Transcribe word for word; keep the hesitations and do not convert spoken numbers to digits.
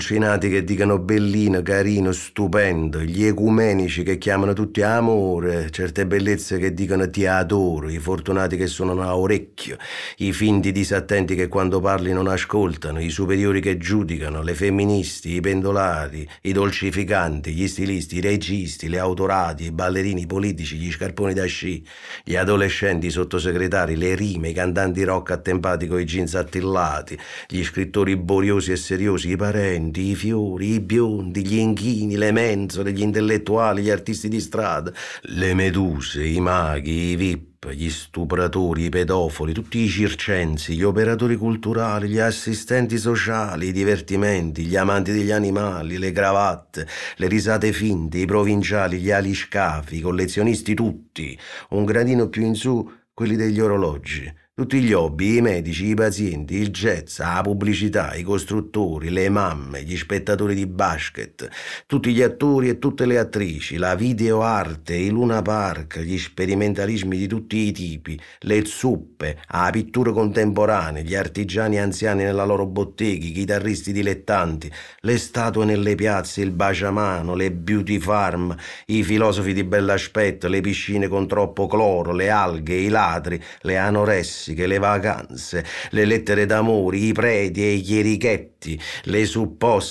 Scinati che dicono bellino, carino, stupendo, gli ecumenici che chiamano tutti amore, certe bellezze che dicono ti adoro, i fortunati che suonano a orecchio, i finti disattenti che quando parli non ascoltano, i superiori che giudicano, le femministi, i pendolari, i dolcificanti, gli stilisti, i registi, le autorati, i ballerini, i politici, gli scarponi da sci, gli adolescenti, i sottosegretari, le rime, i cantanti rock attempati coi jeans attillati, gli scrittori boriosi e seriosi, i parenti, i fiori, i biondi, gli inchini, le mensole, gli intellettuali, gli artisti di strada, le meduse, i maghi, i V I P, gli stupratori, i pedofili, tutti i circensi, gli operatori culturali, gli assistenti sociali, i divertimenti, gli amanti degli animali, le cravatte, le risate finte, i provinciali, gli aliscafi, i collezionisti tutti, un gradino più in su quelli degli orologi. Tutti gli hobby, i medici, i pazienti, il jazz, la pubblicità, i costruttori, le mamme, gli spettatori di basket, tutti gli attori e tutte le attrici, la videoarte, i Luna Park, gli sperimentalismi di tutti i tipi, le zuppe, la pittura contemporanea, gli artigiani anziani nella loro bottega, i chitarristi dilettanti, le statue nelle piazze, il baciamano, le beauty farm, i filosofi di bell'aspetto, le piscine con troppo cloro, le alghe, i ladri, le anoresse, le vacanze, le lettere d'amore, i preti e i chierichetti, le supposte